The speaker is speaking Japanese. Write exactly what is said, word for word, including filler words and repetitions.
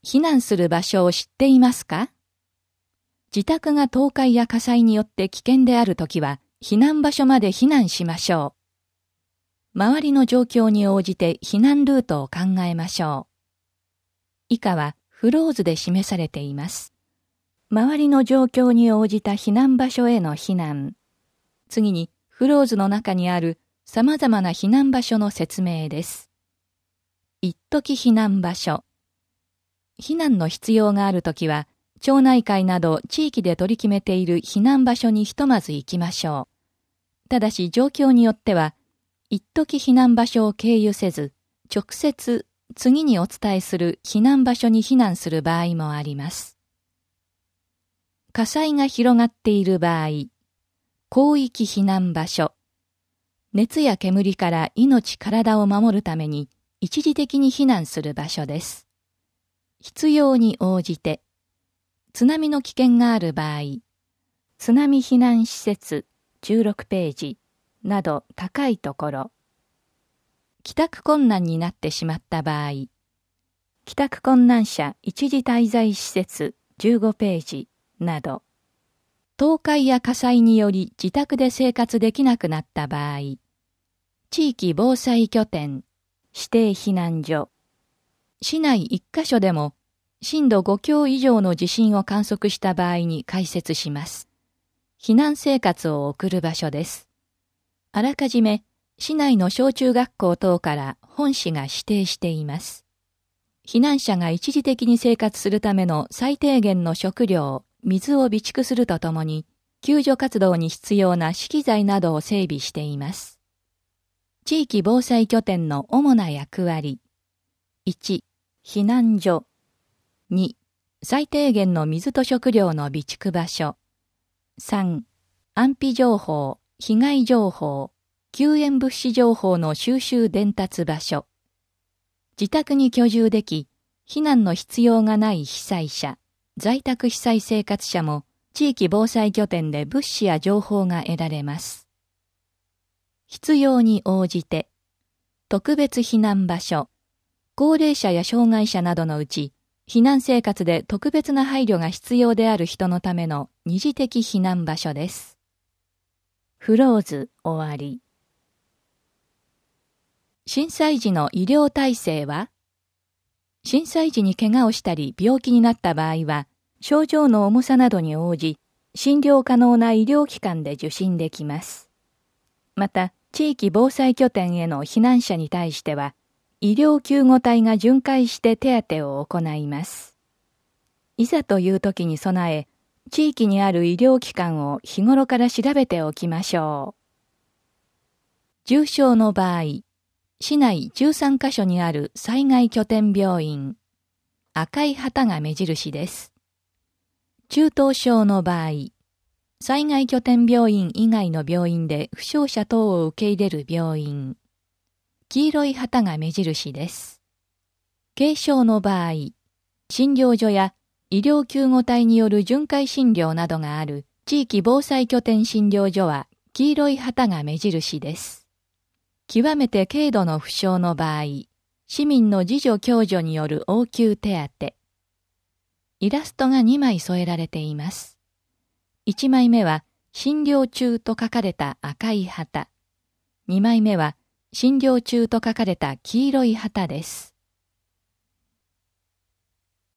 避難する場所を知っていますか？自宅が倒壊や火災によって危険であるときは、避難場所まで避難しましょう。周りの状況に応じて避難ルートを考えましょう。以下はフローズで示されています。周りの状況に応じた避難場所への避難。次に、フローズの中にある様々な避難場所の説明です。一時避難場所。避難の必要があるときは、町内会など地域で取り決めている避難場所にひとまず行きましょう。ただし状況によっては、一時避難場所を経由せず、直接次にお伝えする避難場所に避難する場合もあります。火災が広がっている場合、広域避難場所。熱や煙から命体を守るために一時的に避難する場所です。必要に応じて、津波の危険がある場合、津波避難施設じゅうろくページなど高いところ、帰宅困難になってしまった場合、帰宅困難者一時滞在施設じゅうごページなど、倒壊や火災により自宅で生活できなくなった場合、地域防災拠点、指定避難所、市内一カ所でも震度ご強以上の地震を観測した場合に開設します。避難生活を送る場所です。あらかじめ市内の小中学校等から本市が指定しています。避難者が一時的に生活するための最低限の食料、水を備蓄するとともに、救助活動に必要な資機材などを整備しています。地域防災拠点の主な役割。いち、避難所。に、最低限の水と食料の備蓄場所。さん、安否情報、被害情報、救援物資情報の収集伝達場所。自宅に居住でき、避難の必要がない被災者、在宅被災生活者も地域防災拠点で物資や情報が得られます。必要に応じて、特別避難場所、高齢者や障害者などのうち、避難生活で特別な配慮が必要である人のための二次的避難場所です。フローズ終わり。震災時の医療体制は？震災時に怪我をしたり病気になった場合は、症状の重さなどに応じ、診療可能な医療機関で受診できます。また、地域防災拠点への避難者に対しては、医療救護隊が巡回して手当てを行います。いざという時に備え、地域にある医療機関を日頃から調べておきましょう。重症の場合、市内じゅうさんカ所にある災害拠点病院、赤い旗が目印です。中等症の場合、災害拠点病院以外の病院で負傷者等を受け入れる病院、黄色い旗が目印です。軽症の場合、診療所や医療救護隊による巡回診療などがある地域防災拠点診療所は黄色い旗が目印です。極めて軽度の負傷の場合、市民の自助共助による応急手当。イラストがにまい添えられています。いちまいめは診療中と書かれた赤い旗。にまいめは診療中と書かれた黄色い旗です。